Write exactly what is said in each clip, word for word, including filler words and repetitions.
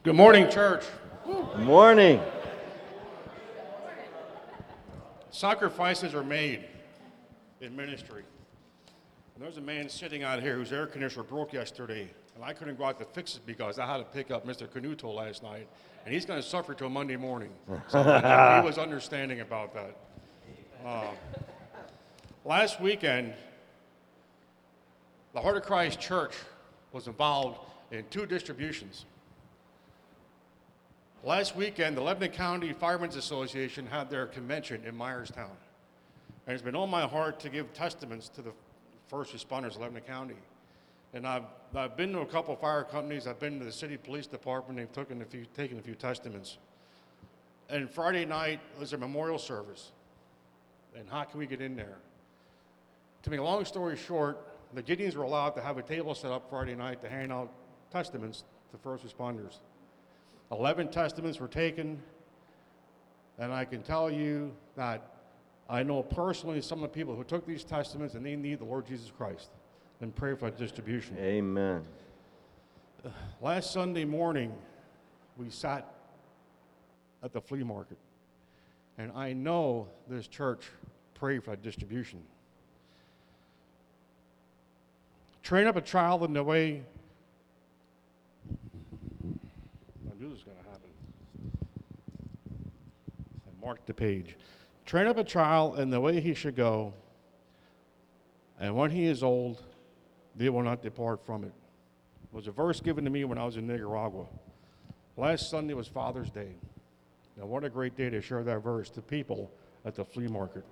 Good morning, church. Morning. Sacrifices are made in ministry. And there's a man sitting out here whose air conditioner broke yesterday, and I couldn't go out to fix it because I had to pick up Mister Canuto last night, and he's going to suffer till Monday morning. So I know he was understanding about that. Uh, last weekend, the Heart of Christ Church was involved in two distributions. Last weekend, the Lebanon County Firemen's Association had their convention in Myerstown. And it's been on my heart to give testaments to the first responders of Lebanon County. And I've, I've been to a couple fire companies, I've been to the city police department, they've taken a few, taken a few testaments. And Friday night was a memorial service. And how can we get in there? To make a long story short, the Gideons were allowed to have a table set up Friday night to hand out testaments to first responders. Eleven testaments were taken, and I can tell you that I know personally some of the people who took these testaments and they need the Lord Jesus Christ, and pray for that distribution. Amen. Last Sunday morning, we sat at the flea market, and I know this church prayed for that distribution. Train up a child in the way. I knew this was going to happen. I marked the page. Train up a child in the way he should go, and when he is old, they will not depart from it. It was a verse given to me when I was in Nicaragua. Last Sunday was Father's Day. Now, what a great day to share that verse to people at the flea market.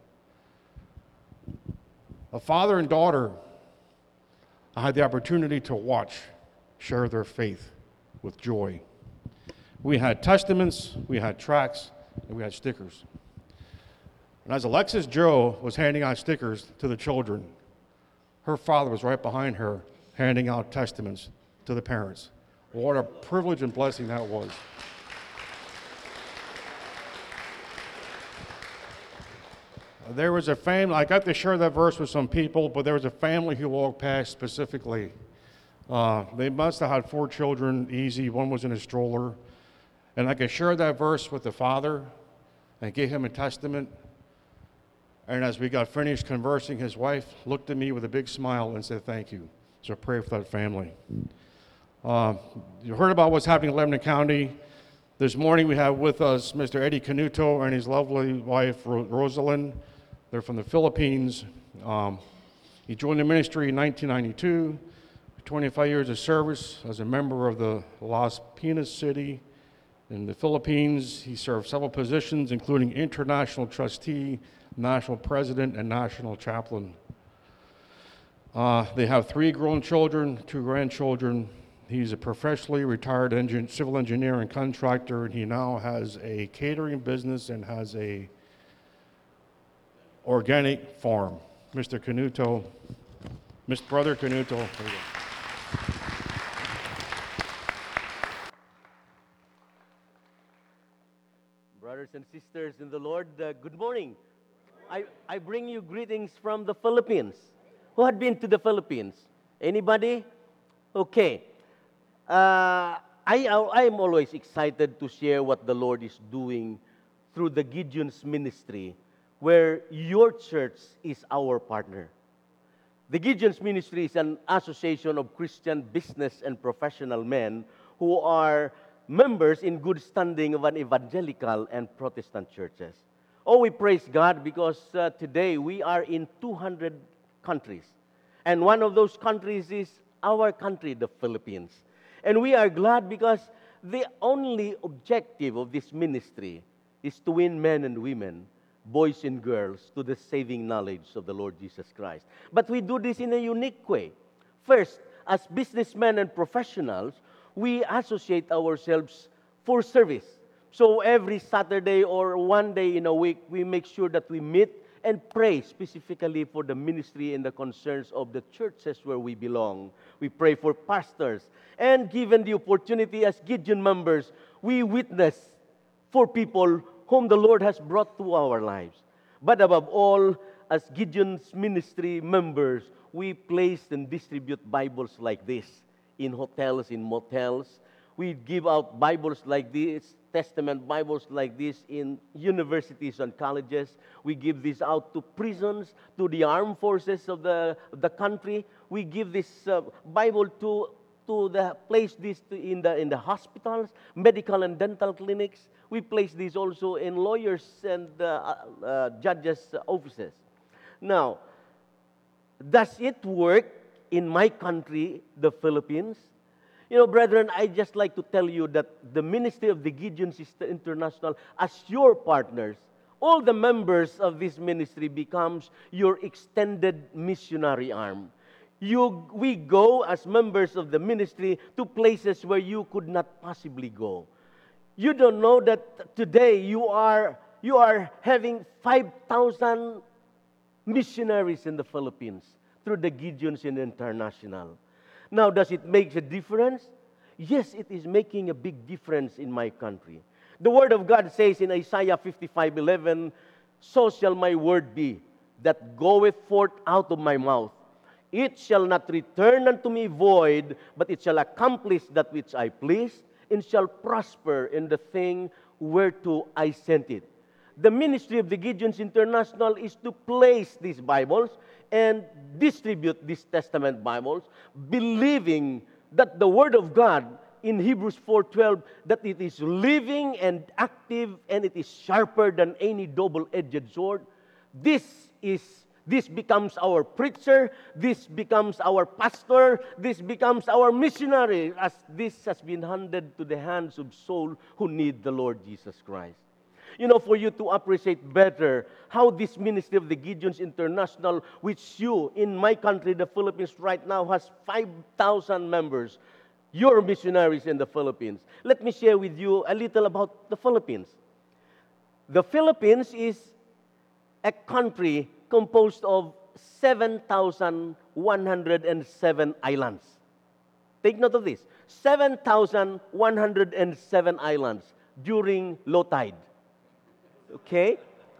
A father and daughter, I had the opportunity to watch share their faith with joy. We had testaments, we had tracts, and we had stickers. And as Alexis Joe was handing out stickers to the children, her father was right behind her handing out testaments to the parents. What a privilege and blessing that was. There was a family, I got to share that verse with some people, but there was a family who walked past specifically. Uh, they must have had four children, easy. One was in a stroller. And I could share that verse with the father and give him a testament. And as we got finished conversing, his wife looked at me with a big smile and said, thank you. So pray for that family. Uh, you heard about what's happening in Lebanon County. This morning we have with us Mister Eddie Canuto and his lovely wife, Ro- Rosalind. They're from the Philippines. Um, he joined the ministry in nineteen ninety-two, twenty-five years of service as a member of the Las Piñas City in the Philippines. He served several positions, including international trustee, national president, and national chaplain. Uh, they have three grown children, two grandchildren. He's a professionally retired engine, civil engineer and contractor, and he now has a catering business and has a organic farm. Mister Canuto, Mister Brother Canuto. There you go. Brothers and sisters in the Lord, uh, good morning. I, I bring you greetings from the Philippines. Who had been to the Philippines? Anybody? Okay. Uh, I, I am always excited to share what the Lord is doing through the Gideon's ministry, where your church is our partner. The Gideon's ministry is an association of Christian business and professional men who are members in good standing of an evangelical and Protestant churches. Oh, we praise God because uh, today we are in two hundred countries. And one of those countries is our country, the Philippines. And we are glad because the only objective of this ministry is to win men and women, boys and girls, to the saving knowledge of the Lord Jesus Christ. But we do this in a unique way. First, as businessmen and professionals, we associate ourselves for service. So every Saturday or one day in a week, we make sure that we meet and pray specifically for the ministry and the concerns of the churches where we belong. We pray for pastors. And given the opportunity as Gideon members, we witness for people whom the Lord has brought to our lives. But above all, as Gideon's ministry members, we place and distribute Bibles like this in hotels, in motels. We give out Bibles like this, Testament Bibles like this in universities and colleges. We give this out to prisons, to the armed forces of the, of the country. We give this uh, Bible to, to the place this to in the in the hospitals, medical and dental clinics. We place this also in lawyers and uh, uh, judges' offices. Now, does it work in my country, the Philippines? You know, brethren, I just like to tell you that the ministry of the Gideon Sister International, as your partners, all the members of this ministry becomes your extended missionary arm. You, we go as members of the ministry to places where you could not possibly go. You don't know that today you are you are having five thousand missionaries in the Philippines through the Gideons International. Now, does it make a difference? Yes, it is making a big difference in my country. The Word of God says in Isaiah fifty-five eleven, "So shall my word be that goeth forth out of my mouth. It shall not return unto me void, but it shall accomplish that which I please, and shall prosper in the thing whereto I sent it." The ministry of the Gideons International is to place these Bibles and distribute these Testament Bibles, believing that the Word of God in Hebrews four twelve, that it is living and active and it is sharper than any double-edged sword. This is this becomes our preacher, this becomes our pastor, this becomes our missionary, as this has been handed to the hands of souls who need the Lord Jesus Christ. You know, for you to appreciate better how this ministry of the Gideons International, which you, in my country, the Philippines, right now has five thousand members, your missionaries in the Philippines. Let me share with you a little about the Philippines. The Philippines is a country composed of seven thousand one hundred seven islands. Take note of this, seven thousand one hundred seven islands during low tide. Okay?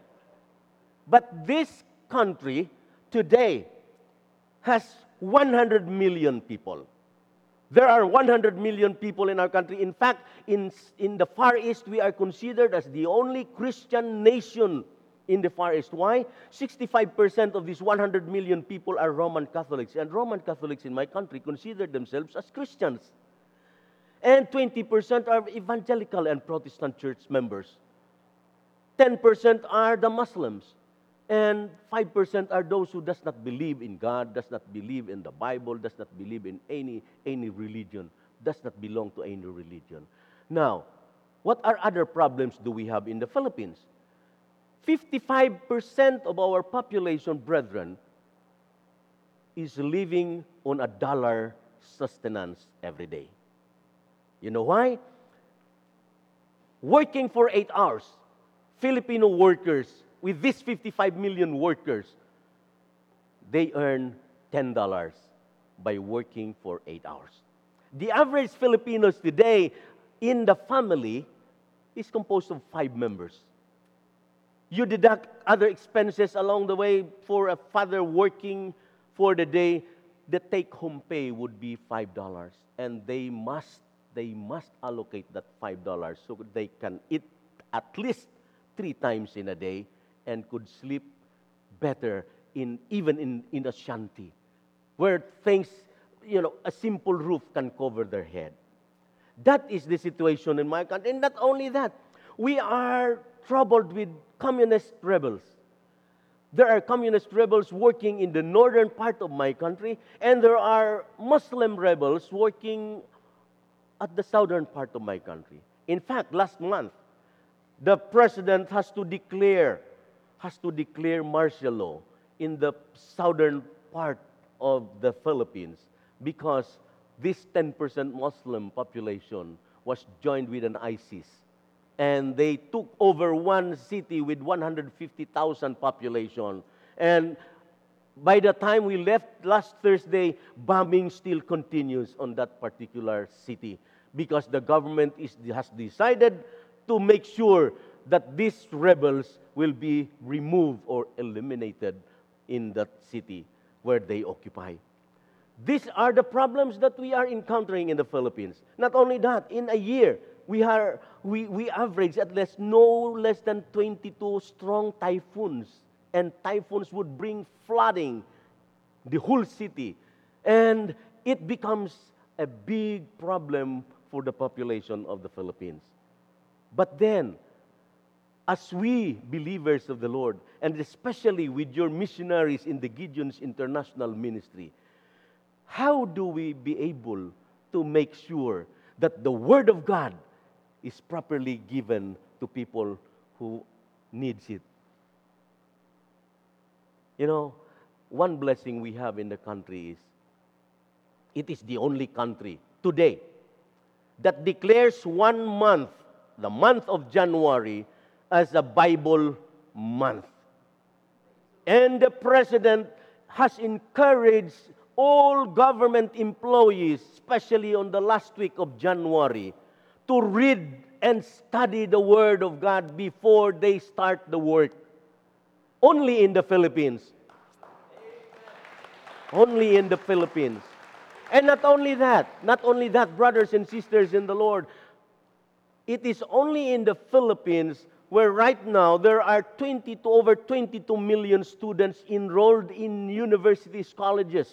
But this country today has one hundred million people. There are one hundred million people in our country. In fact, in, in the Far East, we are considered as the only Christian nation in the Far East. Why? sixty-five percent of these one hundred million people are Roman Catholics. And Roman Catholics in my country consider themselves as Christians. And twenty percent are evangelical and Protestant church members. ten percent are the Muslims. And five percent are those who does not believe in God, does not believe in the Bible, does not believe in any, any religion, does not belong to any religion. Now, what are other problems do we have in the Philippines? fifty-five percent of our population, brethren, is living on a dollar sustenance every day. You know why? Working for eight hours, Filipino workers, with these fifty-five million workers, they earn ten dollars by working for eight hours. The average Filipinos today in the family is composed of five members. You deduct other expenses along the way for a father working for the day, the take-home pay would be five dollars. And they must, they must allocate that five dollars so they can eat at least three times in a day and could sleep better in even in, in a shanty, where things, you know, a simple roof can cover their head. That is the situation in my country. And not only that, we are troubled with communist rebels. There are communist rebels working in the northern part of my country, and there are Muslim rebels working at the southern part of my country. In fact, last month, the president has to declare, has to declare martial law in the southern part of the Philippines because this ten percent Muslim population was joined with an ISIS. And they took over one city with one hundred fifty thousand population. And by the time we left last Thursday, bombing still continues on that particular city because the government is, has decided to make sure that these rebels will be removed or eliminated in that city where they occupy. These are the problems that we are encountering in the Philippines. Not only that, in a year, we are we, we average at least no less than twenty-two strong typhoons. And typhoons would bring flooding the whole city. And it becomes a big problem for the population of the Philippines. But then, as we believers of the Lord, and especially with your missionaries in the Gideon's International Ministry, how do we be able to make sure that the Word of God is properly given to people who needs it? You know, one blessing we have in the country is, it is the only country today that declares one month, the month of January, as a Bible month. And the President has encouraged all government employees, especially on the last week of January, to read and study the Word of God before they start the work. Only in the Philippines. Only in the Philippines. And not only that, not only that, brothers and sisters in the Lord, it is only in the Philippines where right now there are twenty to over twenty-two million students enrolled in universities, colleges.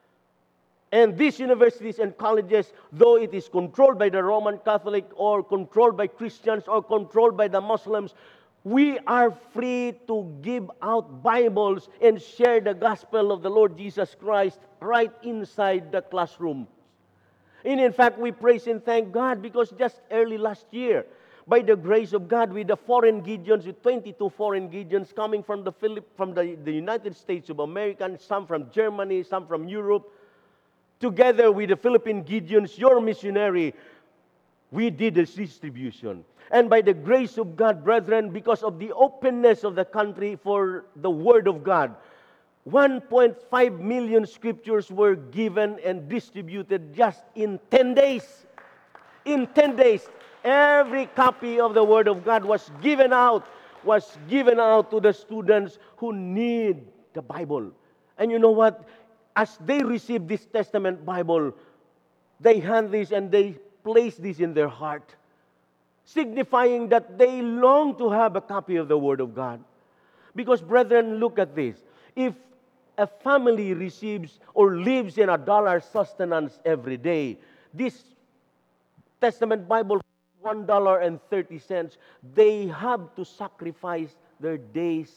And these universities and colleges, though it is controlled by the Roman Catholic or controlled by Christians or controlled by the Muslims, we are free to give out Bibles and share the gospel of the Lord Jesus Christ right inside the classroom. And in fact, we praise and thank God because just early last year, by the grace of God, with the foreign Gideons, with twenty-two foreign Gideons coming from the Philip, from the, the United States of America, and some from Germany, some from Europe, together with the Philippine Gideons, your missionary, we did this distribution. And by the grace of God, brethren, because of the openness of the country for the Word of God, one point five million scriptures were given and distributed just in ten days. In ten days, every copy of the Word of God was given out, was given out to the students who need the Bible. And you know what? As they receive this Testament Bible, they hand this and they place this in their heart, signifying that they long to have a copy of the Word of God. Because, brethren, look at this. If a family receives or lives in a dollar sustenance every day, this Testament Bible, one dollar and thirty cents, they have to sacrifice their day's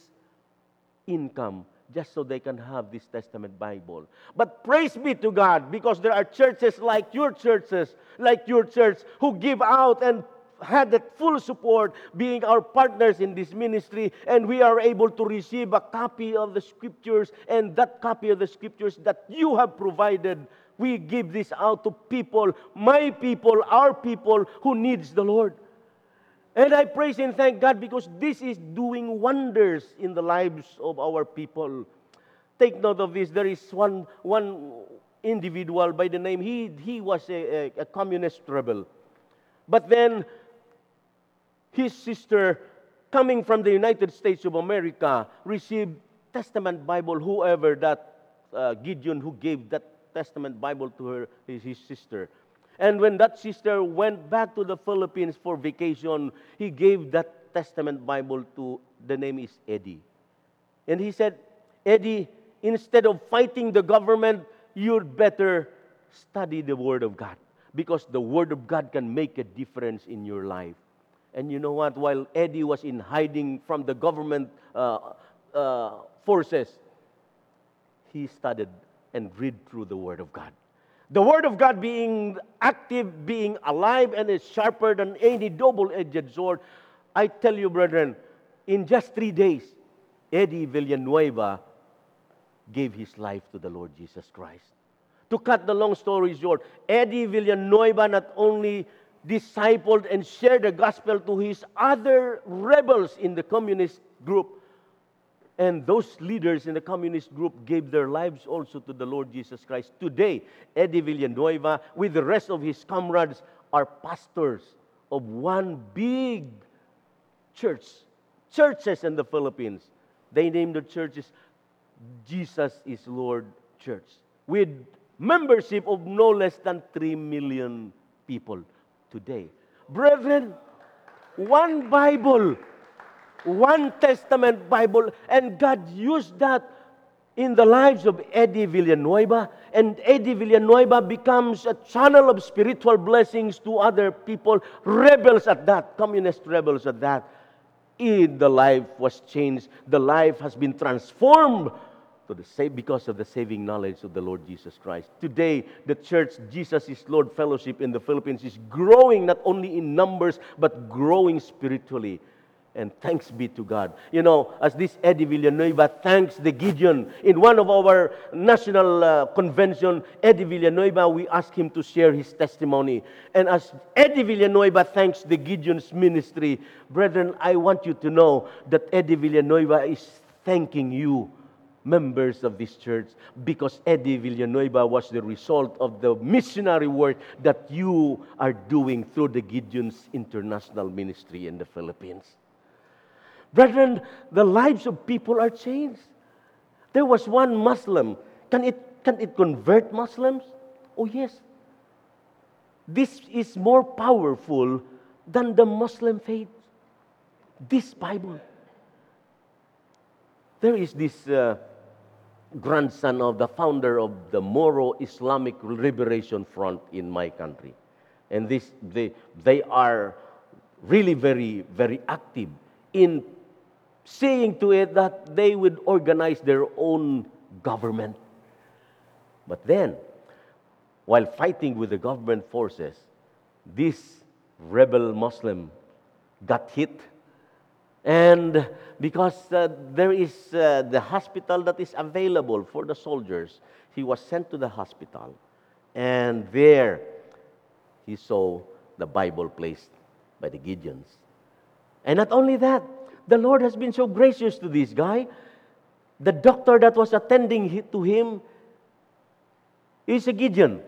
income just so they can have this Testament Bible. But praise be to God, because there are churches like your churches, like your church, who give out and had that full support, being our partners in this ministry, and we are able to receive a copy of the Scriptures, and that copy of the Scriptures that you have provided, we give this out to people, my people, our people who needs the Lord. And I praise and thank God because this is doing wonders in the lives of our people. Take note of this. There is one, one individual by the name, he, he was a, a, a communist rebel. But then his sister, coming from the United States of America, received Testament Bible, whoever that uh, Gideon who gave that Testament Bible to her, his, his sister. And when that sister went back to the Philippines for vacation, he gave that Testament Bible to, the name is Eddie. And he said, Eddie, instead of fighting the government, you'd better study the Word of God. Because the Word of God can make a difference in your life. And you know what? While Eddie was in hiding from the government uh, uh, forces, he studied and read through the Word of God. The Word of God being active, being alive, and is sharper than any double-edged sword. I tell you, brethren, in just three days, Eddie Villanueva gave his life to the Lord Jesus Christ. To cut the long story short, Eddie Villanueva not only discipled and shared the gospel to his other rebels in the communist group, and those leaders in the communist group gave their lives also to the Lord Jesus Christ. Today, Eddie Villanueva, with the rest of his comrades, are pastors of one big church, churches in the Philippines. They named the churches Jesus is Lord Church, with membership of no less than three million people today. Brethren, one Bible, one Testament Bible, and God used that in the lives of Eddie Villanueva, and Eddie Villanueva becomes a channel of spiritual blessings to other people, rebels at that, communist rebels at that. In the life was changed. The life has been transformed to the save because of the saving knowledge of the Lord Jesus Christ. Today, the church Jesus is Lord Fellowship in the Philippines is growing not only in numbers but growing spiritually. And thanks be to God. You know, as this Eddie Villanueva thanks the Gideon in one of our national uh, convention, Eddie Villanueva, we asked him to share his testimony. And as Eddie Villanueva thanks the Gideon's ministry, brethren, I want you to know that Eddie Villanueva is thanking you, members of this church, because Eddie Villanueva was the result of the missionary work that you are doing through the Gideon's International Ministry in the Philippines. Brethren, the lives of people are changed. There was one Muslim. Can it, can it convert Muslims? Oh, yes. This is more powerful than the Muslim faith. This Bible. There is this uh, grandson of the founder of the Moro Islamic Liberation Front in my country. And this, they, they are really very, very active in seeing to it that they would organize their own government. But then, while fighting with the government forces, this rebel Muslim got hit. And because uh, there is uh, the hospital that is available for the soldiers, he was sent to the hospital. And there, he saw the Bible placed by the Gideons. And not only that, the Lord has been so gracious to this guy. The doctor that was attending to him is a Gideon.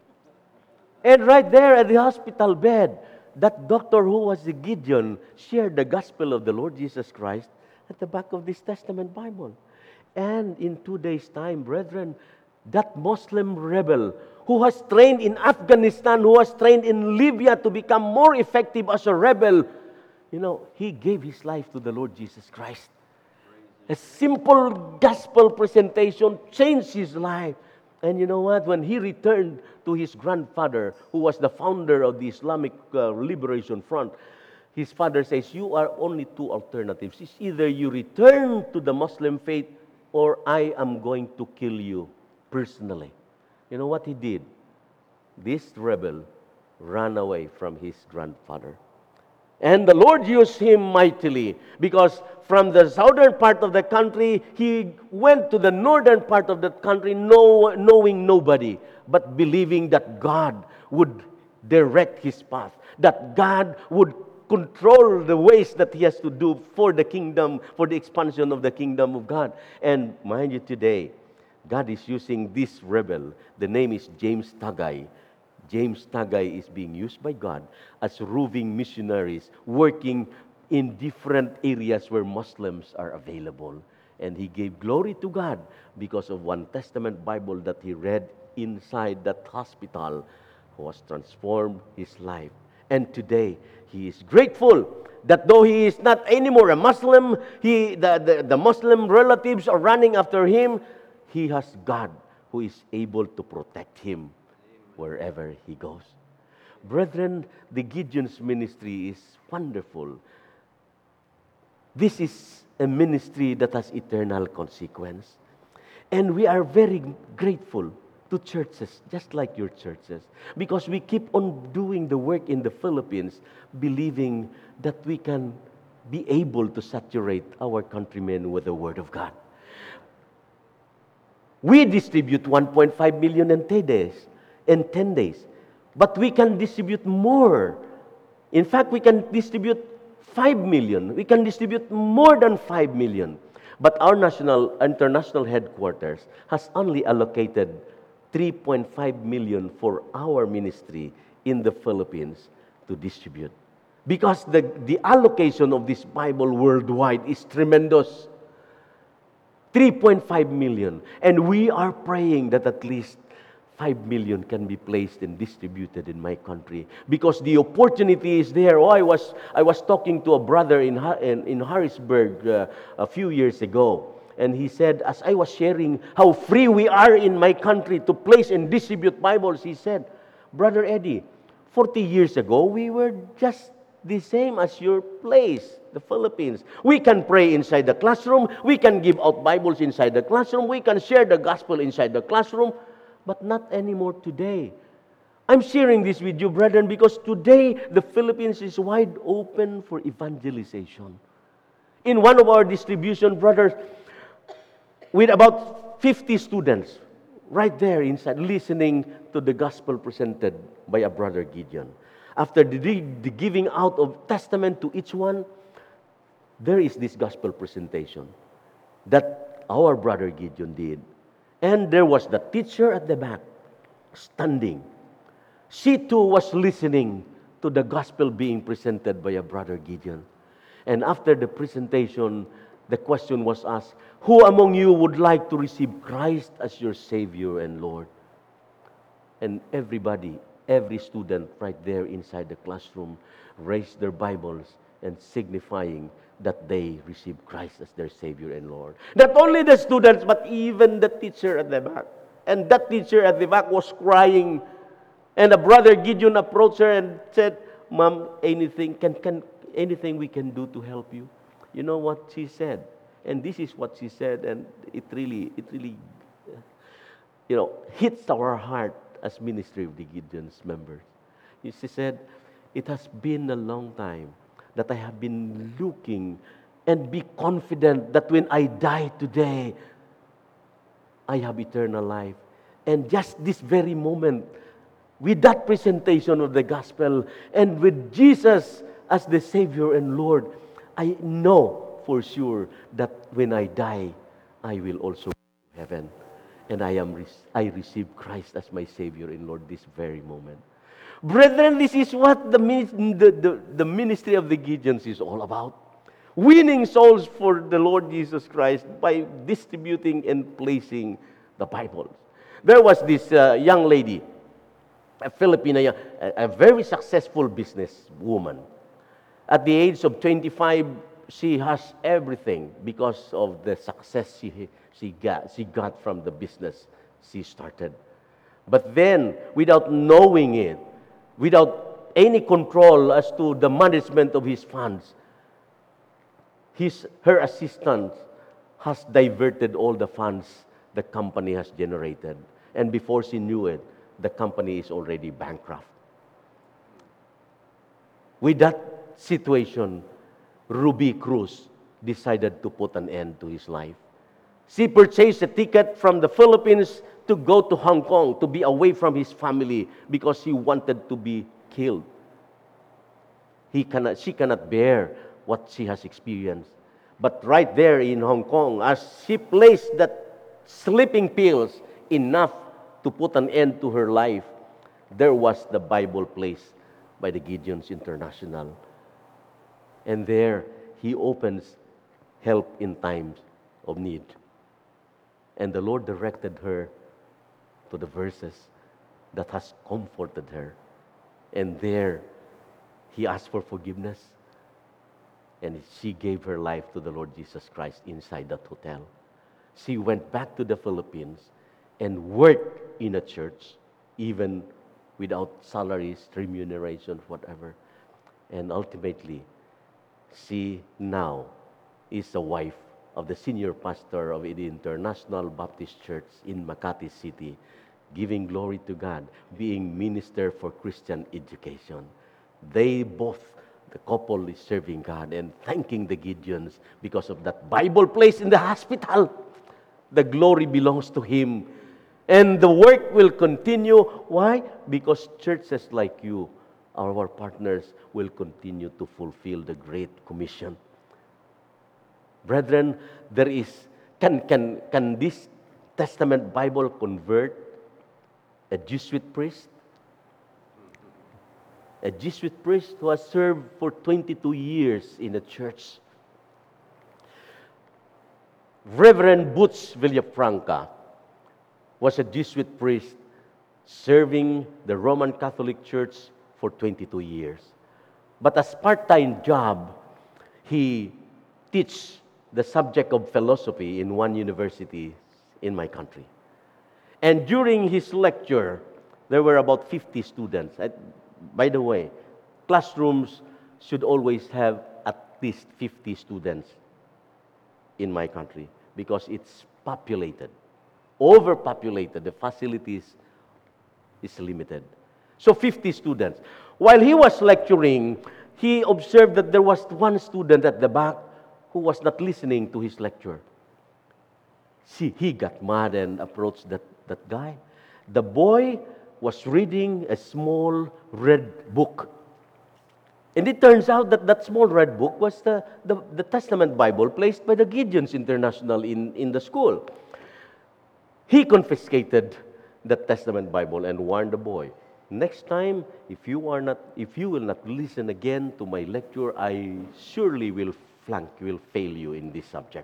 And right there at the hospital bed, that doctor who was a Gideon shared the gospel of the Lord Jesus Christ at the back of this Testament Bible. And in two days' time, brethren, that Muslim rebel who has trained in Afghanistan, who has trained in Libya to become more effective as a rebel, you know, he gave his life to the Lord Jesus Christ. A simple gospel presentation changed his life. And you know what? When he returned to his grandfather, who was the founder of the Islamic uh, Liberation Front, his father says, you are only two alternatives. It's either you return to the Muslim faith or I am going to kill you personally. You know what he did? This rebel ran away from his grandfather. And the Lord used him mightily because from the southern part of the country, he went to the northern part of the country know, knowing nobody, but believing that God would direct his path, that God would control the ways that he has to do for the kingdom, for the expansion of the kingdom of God. And mind you, today, God is using this rebel. The name is James Tagay. James Tagay is being used by God as roving missionaries working in different areas where Muslims are available. And he gave glory to God because of one Testament Bible that he read inside that hospital was transformed his life. And today, he is grateful that though he is not anymore a Muslim, he, the, the, the Muslim relatives are running after him, he has God who is able to protect him wherever he goes. Brethren, the Gideon's ministry is wonderful. This is a ministry that has eternal consequence. And we are very grateful to churches, just like your churches, because we keep on doing the work in the Philippines, believing that we can be able to saturate our countrymen with the Word of God. We distribute one point five million in ten days. In ten days. But we can distribute more. In fact, we can distribute five million. We can distribute more than five million. But our national, international headquarters has only allocated three point five million for our ministry in the Philippines to distribute. Because the, the allocation of this Bible worldwide is tremendous. three point five million. And we are praying that at least five million can be placed and distributed in my country because the opportunity is there. Oh, I was I was talking to a brother in Ha- in, in Harrisburg uh, a few years ago, and he said, as I was sharing how free we are in my country to place and distribute Bibles, he said, Brother Eddie, forty years ago we were just the same as your place, the Philippines. We can pray inside the classroom. We can give out Bibles inside the classroom. We can share the gospel inside the classroom. But not anymore today. I'm sharing this with you, brethren, because today the Philippines is wide open for evangelization. In one of our distribution, brothers, with about fifty students, right there inside, listening to the gospel presented by a brother Gideon. After the, the giving out of testament to each one, there is this gospel presentation that our brother Gideon did. And there was the teacher at the back, standing. She too was listening to the gospel being presented by a brother Gideon. And after the presentation, the question was asked, who among you would like to receive Christ as your Savior and Lord? And everybody, every student right there inside the classroom raised their Bibles and signifying that they receive Christ as their Savior and Lord. Not only the students, but even the teacher at the back. And that teacher at the back was crying. And a brother Gideon approached her and said, Ma'am, anything, can, can, anything we can do to help you? You know what she said? And this is what she said, and it really, it really, you know, hits our heart as Ministry of the Gideon's members. She said, it has been a long time that I have been looking and be confident that when I die today, I have eternal life. And just this very moment, with that presentation of the gospel and with Jesus as the Savior and Lord, I know for sure that when I die, I will also go to heaven. And I am I receive Christ as my Savior and Lord this very moment. Brethren, this is what the, the, the, the ministry of the Gideons is all about. Winning souls for the Lord Jesus Christ by distributing and placing the Bibles. There was this uh, young lady, a Filipina, a, a very successful businesswoman. At the age of twenty-five, she has everything because of the success she, she, got, she got from the business she started. But then, without knowing it, without any control as to the management of his funds, his, her assistant has diverted all the funds the company has generated. And before she knew it, the company is already bankrupt. With that situation, Ruby Cruz decided to put an end to his life. She purchased a ticket from the Philippines to go to Hong Kong, to be away from his family because he wanted to be killed. He cannot, she cannot bear what she has experienced. But right there in Hong Kong, as she placed that sleeping pills, enough to put an end to her life, there was the Bible placed by the Gideons International. And there, he opens help in times of need. And the Lord directed her to the verses that has comforted her. And there, he asked for forgiveness. And she gave her life to the Lord Jesus Christ inside that hotel. She went back to the Philippines and worked in a church, even without salaries, remuneration, whatever. And ultimately, she now is the wife of the senior pastor of the International Baptist Church in Makati City, giving glory to God, being minister for Christian education. They both, the couple is serving God and thanking the Gideons because of that Bible placed in the hospital. The glory belongs to Him. And the work will continue. Why? Because churches like you, our partners, will continue to fulfill the Great Commission. Brethren, there is, can, can, can this Testament Bible convert a Jesuit priest? A Jesuit priest who has served for twenty-two years in a church. Reverend Butch Villafranca was a Jesuit priest serving the Roman Catholic Church for twenty-two years. But as part-time job, he teach the subject of philosophy in one university in my country. And during his lecture, there were about fifty students. I, by the way, classrooms should always have at least fifty students in my country because it's populated, overpopulated. The facilities is limited. So fifty students. While he was lecturing, he observed that there was one student at the back who was not listening to his lecture. See, he got mad and approached that, that guy. The boy was reading a small red book. And it turns out that that small red book was the, the, the Testament Bible placed by the Gideons International in, in the school. He confiscated the Testament Bible and warned the boy, next time, if you are not, if you will not listen again to my lecture, I surely will flunk, will fail you in this subject.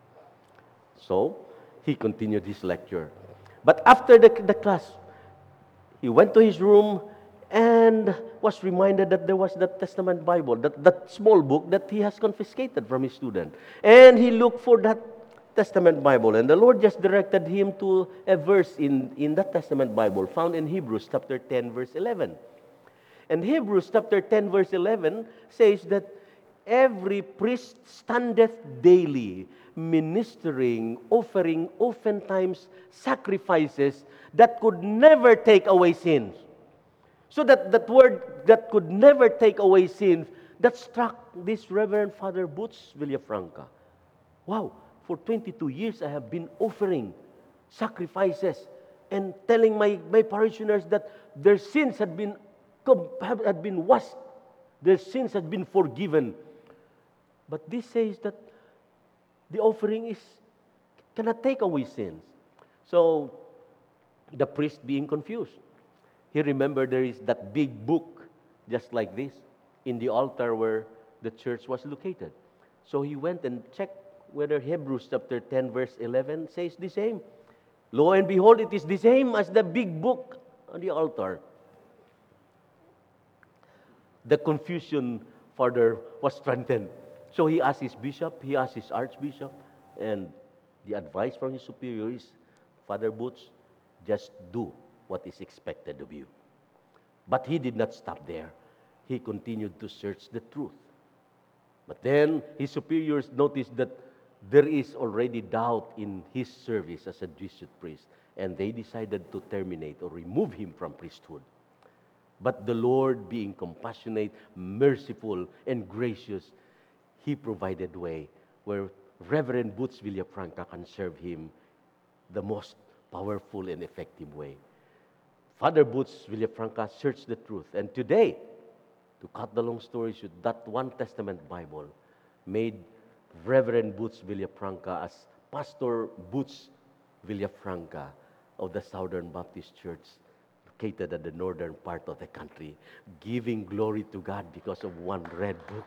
So, he continued his lecture. But after the, the class, he went to his room and was reminded that there was that Testament Bible, that, that small book that he has confiscated from his student. And he looked for that Testament Bible, and the Lord just directed him to a verse in, in that Testament Bible found in Hebrews chapter ten, verse eleven. And Hebrews chapter ten, verse eleven says that every priest standeth daily, ministering, offering oftentimes sacrifices that could never take away sins. So that, that word that could never take away sins, that struck this Reverend Father Boots Villafranca. Wow, for twenty-two years I have been offering sacrifices and telling my, my parishioners that their sins had been, had been washed, their sins had been forgiven. But this says that the offering is cannot take away sins. So the priest being confused. He remembered there is that big book just like this in the altar where the church was located. So he went and checked whether Hebrews chapter ten verse eleven says the same. Lo and behold, it is the same as the big book on the altar. The confusion further was strengthened. So he asked his bishop, he asked his archbishop, and the advice from his superior is, Father Boots, just do what is expected of you. But he did not stop there. He continued to search the truth. But then his superiors noticed that there is already doubt in his service as a Jesuit priest, and they decided to terminate or remove him from priesthood. But the Lord, being compassionate, merciful, and gracious, He provided way where Reverend Boots Villafranca can serve Him the most powerful and effective way. Father Boots Villafranca searched the truth, and today, to cut the long story short, that one Testament Bible made Reverend Boots Villafranca as Pastor Boots Villafranca of the Southern Baptist Church located at the northern part of the country, giving glory to God because of one red book,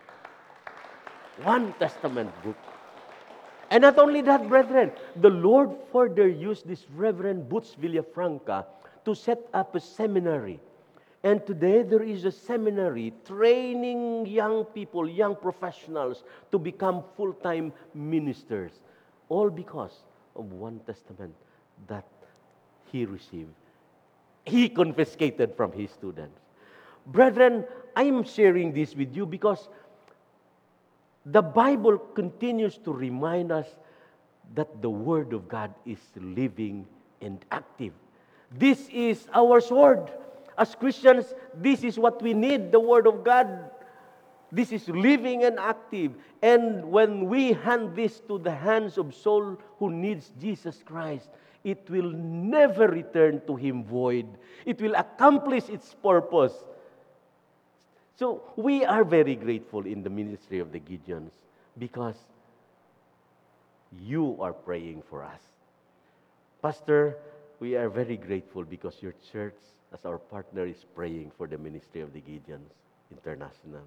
one Testament book. And not only that, brethren, the Lord further used this Reverend Boots Villafranca to set up a seminary. And today there is a seminary training young people, young professionals to become full-time ministers. All because of one Testament that he received. He confiscated from his students. Brethren, I am sharing this with you because the Bible continues to remind us that the Word of God is living and active. This is our sword. As Christians, this is what we need, the Word of God. This is living and active. And when we hand this to the hands of soul who needs Jesus Christ, it will never return to him void. It will accomplish its purpose. So we are very grateful in the ministry of the Gideons because you are praying for us. Pastor, we are very grateful because your church, as our partner, is praying for the ministry of the Gideons International.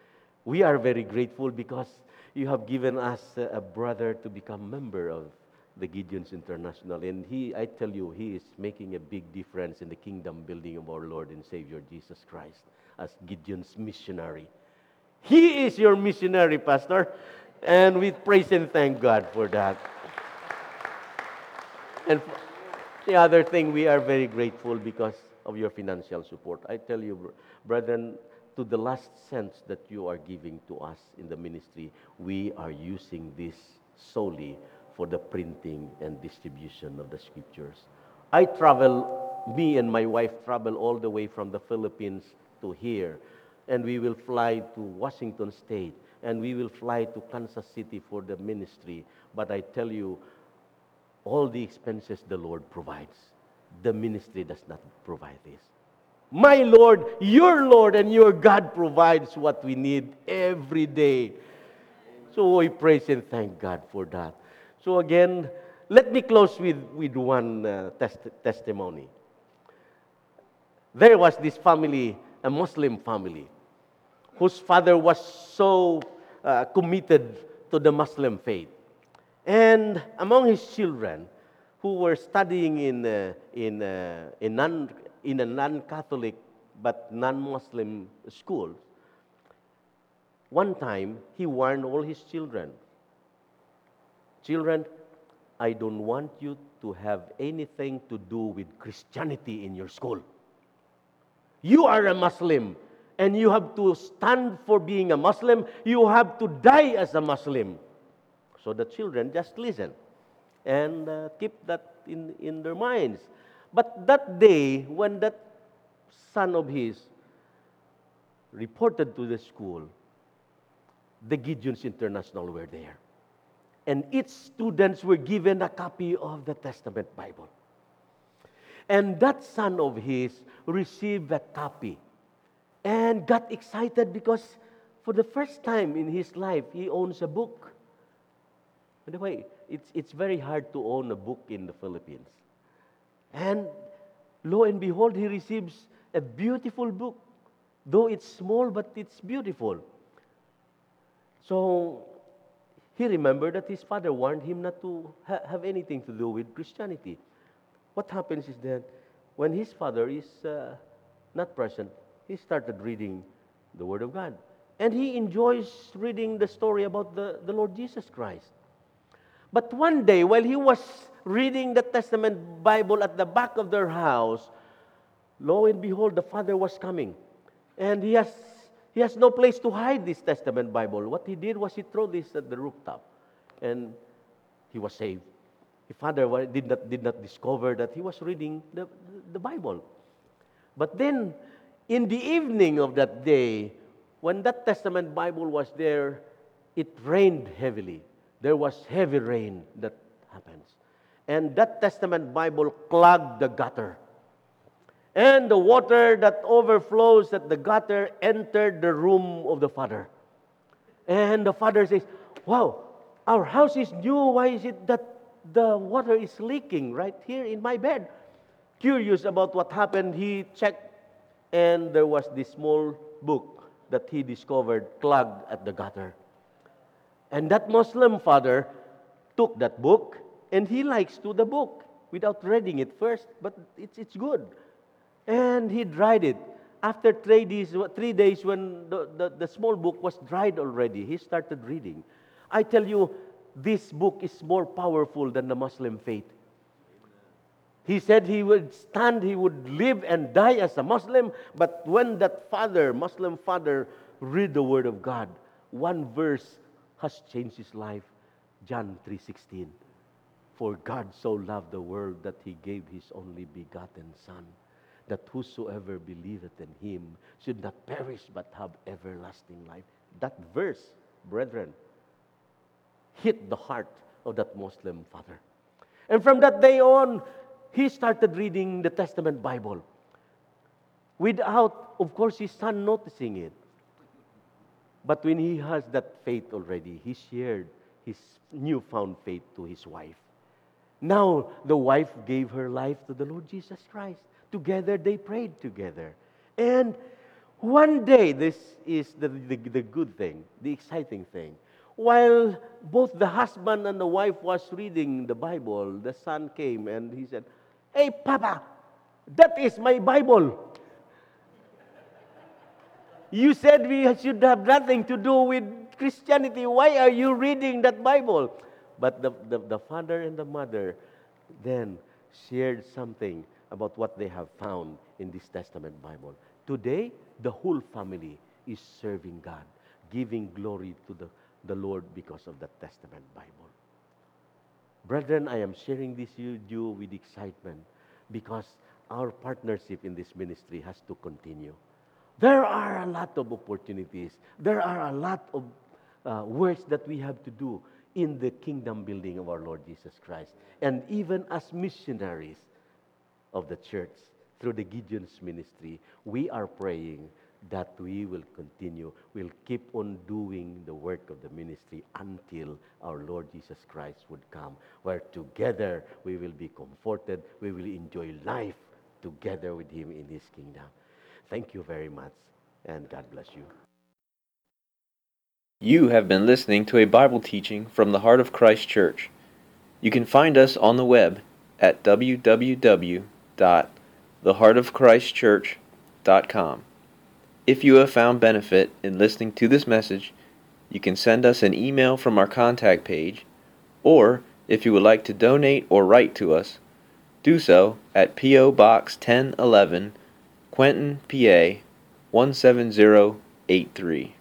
We are very grateful because you have given us a brother to become member of the Gideons International. And he, I tell you, he is making a big difference in the kingdom building of our Lord and Savior Jesus Christ as Gideon's missionary. He is your missionary, Pastor. And we praise and thank God for that. And the other thing, we are very grateful because of your financial support. I tell you, brethren, to the last cents that you are giving to us in the ministry, we are using this solely for the printing and distribution of the scriptures. I travel, me and my wife travel all the way from the Philippines to here, and we will fly to Washington State, and we will fly to Kansas City for the ministry. But I tell you, all the expenses the Lord provides. The ministry does not provide this. My Lord, your Lord and your God provides what we need every day. So we praise and thank God for that. So again, let me close with, with one uh, test, testimony. There was this family, a Muslim family, whose father was so uh, committed to the Muslim faith. And among his children, who were studying in, uh, in, uh, in, non, in a non-Catholic but non-Muslim school, one time he warned all his children, "Children, I don't want you to have anything to do with Christianity in your school. You are a Muslim, and you have to stand for being a Muslim. You have to die as a Muslim." So the children just listen and uh, keep that in, in their minds. But that day, when that son of his reported to the school, the Gideons International were there. And each students were given a copy of the Testament Bible. And that son of his received a copy and got excited because for the first time in his life, he owns a book. By the way, it's, it's very hard to own a book in the Philippines. And lo and behold, he receives a beautiful book. Though it's small, but it's beautiful. So he remembered that his father warned him not to ha- have anything to do with Christianity. What happens is that when his father is uh, not present, he started reading the Word of God. And he enjoys reading the story about the, the Lord Jesus Christ. But one day, while he was reading the Testament Bible at the back of their house, lo and behold, the father was coming. And he has, he has no place to hide this Testament Bible. What he did was he threw this at the rooftop. And he was saved. His father did not, did not discover that he was reading the, the Bible. But then, in the evening of that day, when that Testament Bible was there, it rained heavily. There was heavy rain that happens. And that Testament Bible clogged the gutter. And the water that overflows at the gutter entered the room of the father. And the father says, "Wow, our house is new. Why is it that the water is leaking right here in my bed?" Curious about what happened, he checked, and there was this small book that he discovered clogged at the gutter. And that Muslim father took that book, and he likes to the book without reading it first, but it's, it's good. And he dried it. After three days, three days when the, the, the small book was dried already, he started reading. I tell you, this book is more powerful than the Muslim faith. He said he would stand, he would live and die as a Muslim, but when that father, Muslim father, read the Word of God, one verse has changed his life. John three sixteen. "For God so loved the world that he gave his only begotten Son, that whosoever believeth in him should not perish but have everlasting life." That verse, brethren, hit the heart of that Muslim father. And from that day on, he started reading the Testament Bible without, of course, his son noticing it. But when he has that faith already, he shared his newfound faith to his wife. Now, the wife gave her life to the Lord Jesus Christ. Together, they prayed together. And one day, this is the, the, the good thing, the exciting thing. While both the husband and the wife was reading the Bible, the son came and he said, "Hey, Papa, that is my Bible. You said we should have nothing to do with Christianity. Why are you reading that Bible?" But the, the, the father and the mother then shared something about what they have found in this Testament Bible. Today, the whole family is serving God, giving glory to the, the Lord because of the Testament Bible. Brethren, I am sharing this with you with excitement because our partnership in this ministry has to continue. There are a lot of opportunities. There are a lot of uh, works that we have to do in the kingdom building of our Lord Jesus Christ. And even as missionaries of the church, through the Gideon's ministry, we are praying that we will continue, we'll keep on doing the work of the ministry until our Lord Jesus Christ would come, where together we will be comforted, we will enjoy life together with Him in His kingdom. Thank you very much, and God bless you. You have been listening to a Bible teaching from the Heart of Christ Church. You can find us on the web at w w w dot the heart of christ church dot com. If you have found benefit in listening to this message, you can send us an email from our contact page, or if you would like to donate or write to us, do so at P O Box ten eleven, Quentin, P A one seven zero eight three.